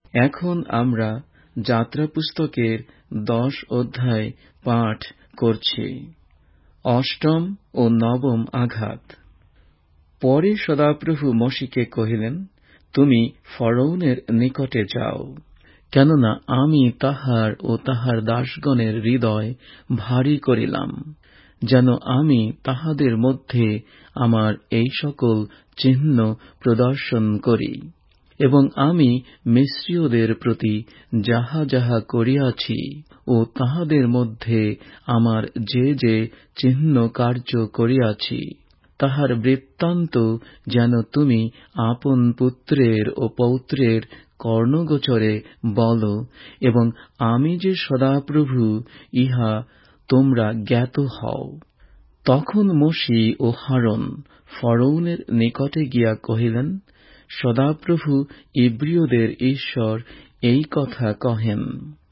এখন আমরা যাত্রা পুস্তকের 10 অধ্যায় পাঠ করছি। অষ্টম ও নবম আঘাত। পরে সদাপ্রভু মোশিকে কহিলেন, তুমি ফরৌনের নিকটে যাও, কেননা আমি তাহার ও তাহার দাসগণের হৃদয় ভারী করিলাম, যেন আমি তাহাদের মধ্যে আমার এই সকল চিহ্ন প্রদর্শন করি। এবং আমি মিস্রীয়দের প্রতি যাহা যাহা করিয়াছি ও তাহাদের মধ্যে আমার যে যে চিহ্ন কার্য করিয়াছি, তাহার বৃত্তান্ত যেন তুমি আপন পুত্রের ও পৌত্রের কর্ণগোচরে বল, এবং আমি যে সদাপ্রভু ইহা তোমরা জ্ঞাত হও। তখন মোশি ও হারন ফরৌনের নিকটে গিয়া কহিলেন, সদাপ্রভু ইব্রিয়দের ঈশ্বর এই কথা কহেন,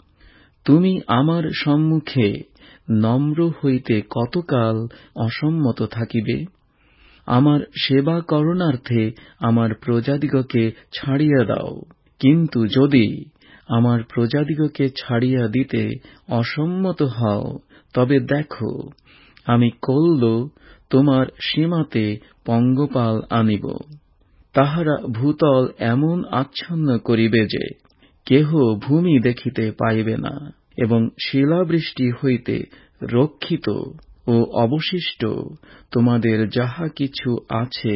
তুমি আমার সম্মুখে নম্র হইতে কতকাল অসম্মত থাকিবে? আমার সেবা করণার্থে আমার প্রজাদিগকে ছাড়িয়া দাও। কিন্তু যদি আমার প্রজাদিগকে ছাড়িয়া দিতে অসম্মত হও, তবে দেখো, আমি কল্য তোমার সীমাতে পঙ্গপাল আনিব। তাহারা ভূতল এমন আচ্ছন্ন করিবে যে কেহ ভূমি দেখিতে পাইবে না, এবং শিলাবৃষ্টি হইতে রক্ষিত ও অবশিষ্ট তোমাদের যাহা কিছু আছে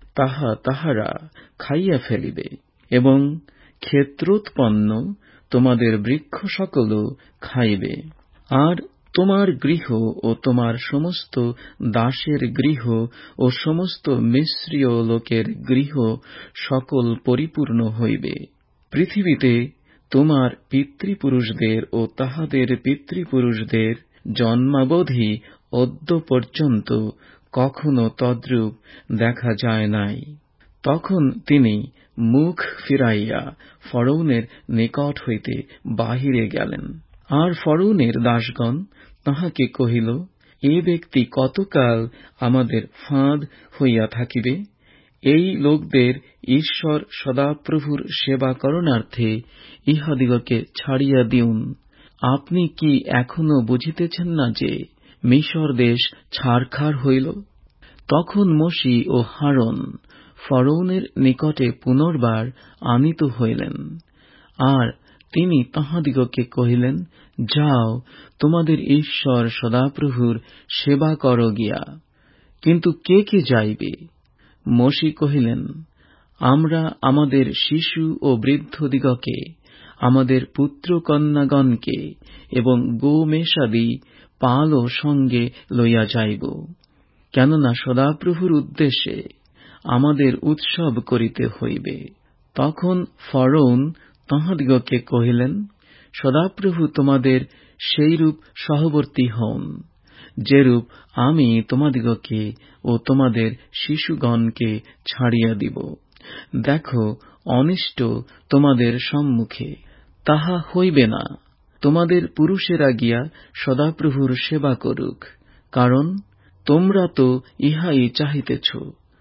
তাহারা খাইয়া ফেলিবে, এবং ক্ষেত্রোৎপন্ন তোমাদের বৃক্ষ সকলও খাইবে। আর তোমার গৃহ ও তোমার সমস্ত দাসের গৃহ ও সমস্ত মিস্রীয় লোকের গৃহ সকল পরিপূর্ণ হইবে। পৃথিবীতে তোমার পিতৃপুরুষদের ও তাহাদের পিতৃপুরুষদের জন্মাবধি অদ্য পর্যন্ত কখনো তদ্রূপ দেখা যায় নাই। তখন তিনি মুখ ফিরাইয়া ফরৌনের নিকট হইতে বাহিরে গেলেন। আর ফরৌনের দাসগণ তাহাকে কহিল, এ ব্যক্তি কতকাল আমাদের ফাঁদ হইয়া থাকিবে? এই লোকদের ঈশ্বর সদাপ্রভুর সেবা করণার্থে ইহাদিগকে ছাড়িয়া দিউন। আপনি কি এখনো বুঝিতেছেন না যে মিশর দেশ ছারখার হইল? তখন মোশি ও হারন ফরৌনের নিকটে পুনর্বার আনিত হইলেন। আর তিনি তাহাদিগকে কহিলেন, যাও, তোমাদের ঈশ্বর সদাপ্রভুর সেবা কর গিয়া। কিন্তু কে কে যাইবে? মোশি কহিলেন, আমরা আমাদের শিশু ও বৃদ্ধদিগকে, আমাদের পুত্র কন্যাগণকে এবং গোমেষাদি পালও সঙ্গে লইয়া যাইব, কেননা সদাপ্রভুর উদ্দেশ্যে আমাদের উৎসব করিতে হইবে। তখন ফরৌন তাহাদিগকে কহিলেন, সদাপ্রভু তোমাদের সেইরূপ সহবর্তী হন, যেরূপ আমি তোমাদিগকে ও তোমাদের শিশুগণকে ছাড়িয়া দিব। দেখো, অনিষ্ট তোমাদের সম্মুখে, তাহা হইবে না। তোমাদের পুরুষেরা গিয়া সদাপ্রভুর সেবা করুক, কারণ তোমরা তো ইহাই চাহিতেছ।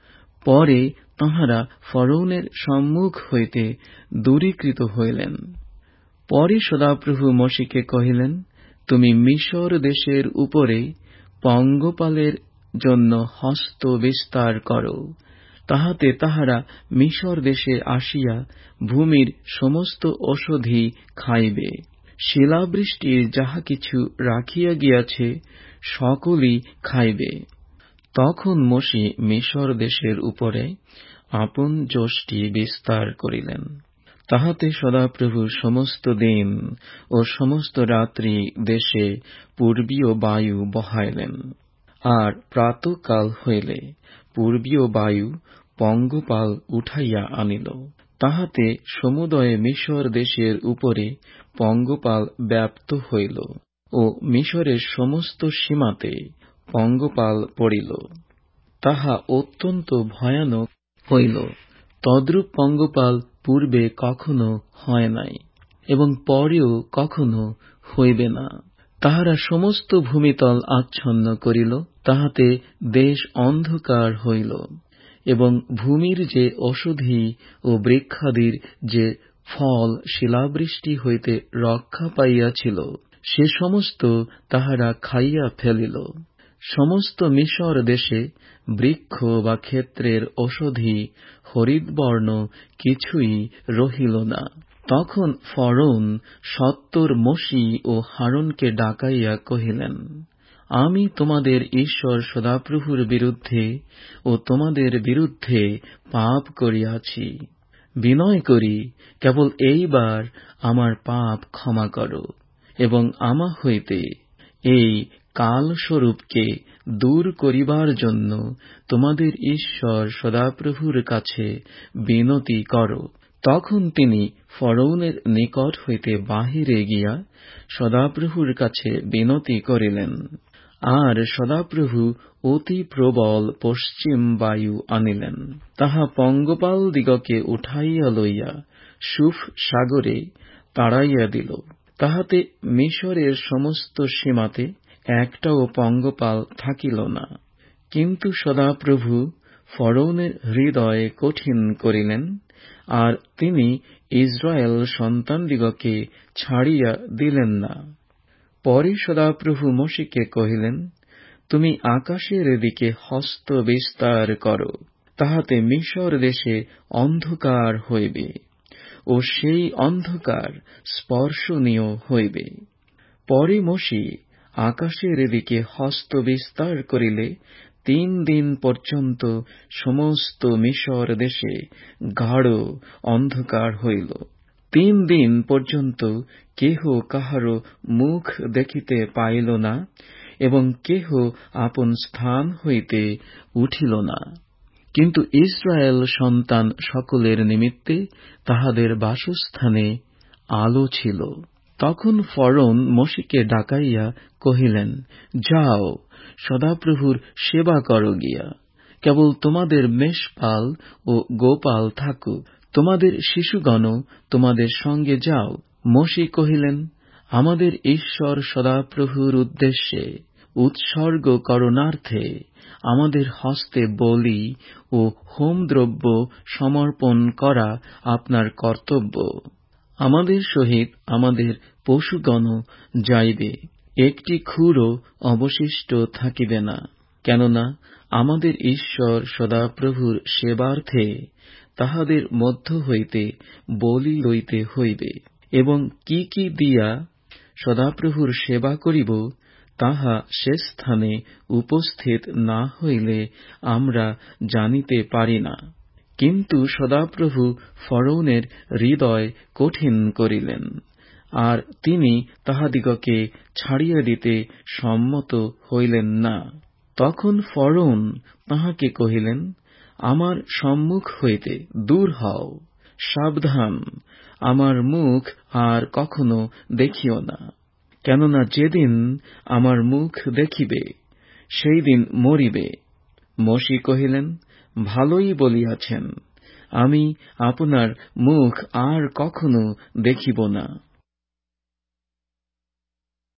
পরে তাঁহারা ফরৌনের সম্মুখ হইতে দূরীকৃত হইলেন। পরে সদাপ্রভু মোশিকে কহিলেন, তুমি মিশর দেশের উপরে পঙ্গপালের জন্য হস্ত বিস্তার করো, তাহাতে তাহারা মিশর দেশে আসিয়া ভূমির সমস্ত ঔষধি খাইবে। শিলাবৃষ্টির যাহা কিছু রাখিয়া গিয়াছে সকলই খাইবে। তখন মোশি মিশর দেশের উপরে আপন যষ্টি বিস্তার করিলেন। তাহাতে সদাপ্রভু সমস্ত দিন ও সমস্ত রাত্রি দেশে পূর্বীয় বায়ু বহাইলেন। আর প্রাতঃকাল হইলে পূর্বীয় বায়ু পঙ্গপাল উঠাইয়া আনিল। তাহাতে সমুদয় মিশর দেশের উপরে পঙ্গপাল ব্যাপ্ত হইল ও মিশরের সমস্ত সীমাতে পঙ্গপাল পড়িল। তাহা অত্যন্ত ভয়ানক হইল। তদ্রূপ পঙ্গপাল পূর্বে কখনো হয় নাই এবং পরেও কখনো হইবে না। তাহারা সমস্ত ভূমিতল আচ্ছন্ন করিল, তাহাতে দেশ অন্ধকার হইল, এবং ভূমির যে ঔষধি ও বৃক্ষাদির যে ফল শিলাবৃষ্টি হইতে রক্ষা পাইয়াছিল, সে সমস্ত তাহারা খাইয়া ফেলিল। সমস্ত মিশর দেশে বৃক্ষ বা ক্ষেত্রের ঔষধি হরিদ্বর্ণ কিছুই রহিল না। তখন ফরৌন সত্তর মোশি ও হারুনকে ডাকাইয়া কহিলেন, আমি তোমাদের ঈশ্বর সদাপ্রভুর বিরুদ্ধে ও তোমাদের বিরুদ্ধে পাপ করিয়াছি। বিনয় করি কেবল এইবার আমার পাপ ক্ষমা করো, এবং আমা হইতে এই কালস্বরূপকে দূর করিবার জন্য তোমাদের ঈশ্বর সদাপ্রভুর কাছে বিনতি করো। তখন তিনি ফরৌনের নিকট হইতে বাহিরে গিয়া সদাপ্রভুর কাছে বিনতি করিলেন। আর সদাপ্রভু অতি প্রবল পশ্চিম বায়ু আনিলেন, তাহা পঙ্গপালদিগকে উঠাইয়া লইয়া সুফ সাগরে তাড়াইয়া দিল। তাহাতে মিশরের সমস্ত সীমাতে একটাও পঙ্গপাল থাকিল না। কিন্তু সদাপ্রভু ফরৌনের হৃদয় কঠিন করিলেন, আর তিনি ইসরায়েল সন্তানদিগকে ছাড়িয়া দিলেন না। পরে সদাপ্রভু মোশেকে কহিলেন, তুমি আকাশের দিকে হস্ত বিস্তার করো, তাহাতে মিশর দেশে অন্ধকার হইবে, ও সেই অন্ধকার স্পর্শনীয় হইবে। পরে মোশে আকাশের দিকে হস্ত বিস্তার করিলে 3 দিন পর্যন্ত সমস্ত মিশর দেশে গাঢ় অন্ধকার হইল। 3 দিন পর্যন্ত কেহ কাহারও মুখ দেখিতে পাইল না, এবং কেহ আপন স্থান হইতে উঠিল না। কিন্তু ইসরায়েল সন্তান সকলের নিমিত্তে তাহাদের বাসস্থানে আলো ছিল। তখন ফরৌন মোশেকে ডাকাইয়া কহিলেন, যাও, সদাপ্রভুর সেবা করো গিয়া। কেবল তোমাদের মেষপাল ও গোপাল থাকুক, তোমাদের শিশুগণও তোমাদের সঙ্গে যাও। মোশে কহিলেন, আমাদের ঈশ্বর সদাপ্রভুর উদ্দেশ্যে উৎসর্গ করণার্থে আমাদের হস্তে বলি ও হোমদ্রব্য সমর্পণ করা আপনার কর্তব্য। আমাদের সহিত আমাদের পশুগণও যাইবে, একটি খুরও অবশিষ্ট থাকিবে না। কেননা আমাদের ঈশ্বর সদাপ্রভুর সেবার্থে তাহাদের মধ্য হইতে বলি লইতে হইবে, এবং কি কি দিয়া সদাপ্রভুর সেবা করিব, তাহা সে স্থানে উপস্থিত না হইলে আমরা জানিতে পারি না। কিন্তু সদাপ্রভু ফরৌনের হৃদয় কঠিন করিলেন, আর তিনি তাহাদিগকে ছাড়িয়া দিতে সম্মত হইলেন না। তখন ফরৌন তাহাকে কহিলেন, আমার সম্মুখ হইতে দূর হও, সাবধান, আমার মুখ আর কখনো দেখিও না। কেননা যেদিন আমার মুখ দেখিবে, সেই দিন মরিবে। মোশে কহিলেন, ভালোই বলিয়াছেন, আমি আপনার মুখ আর কখনো দেখিব না।